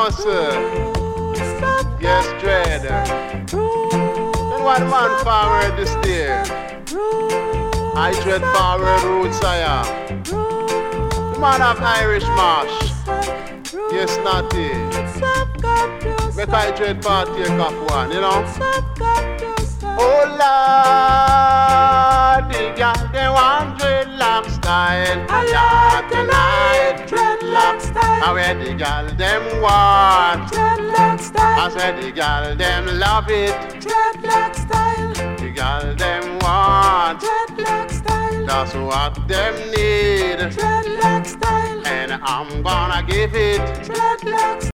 muscle. Yes, dread. Then what man forward this day? I dread forward roots I am. The man of Irish marsh. Yes, not it. Make I dread partake of one, you know? Oh Lord, the girl they want dreadlock style. I like tonight, dreadlock style. I wear the girl them want. Dreadlock style. I said the girl them love it. Dreadlock style. The girl them want. Dreadlock style. That's what them need. Dreadlock style. And I'm gonna give it. Dreadlock style.